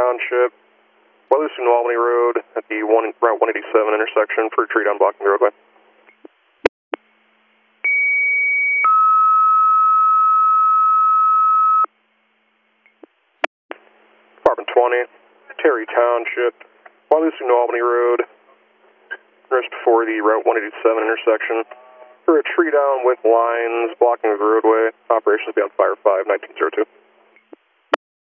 Township, Walloosu New Albany Road at the Route 187 intersection for a tree down blocking the roadway. Department 20, Terry Township, Walloosu New Albany Road, just before the Route 187 intersection for a tree down with lines blocking the roadway. Operations be on Fire 5, 1902.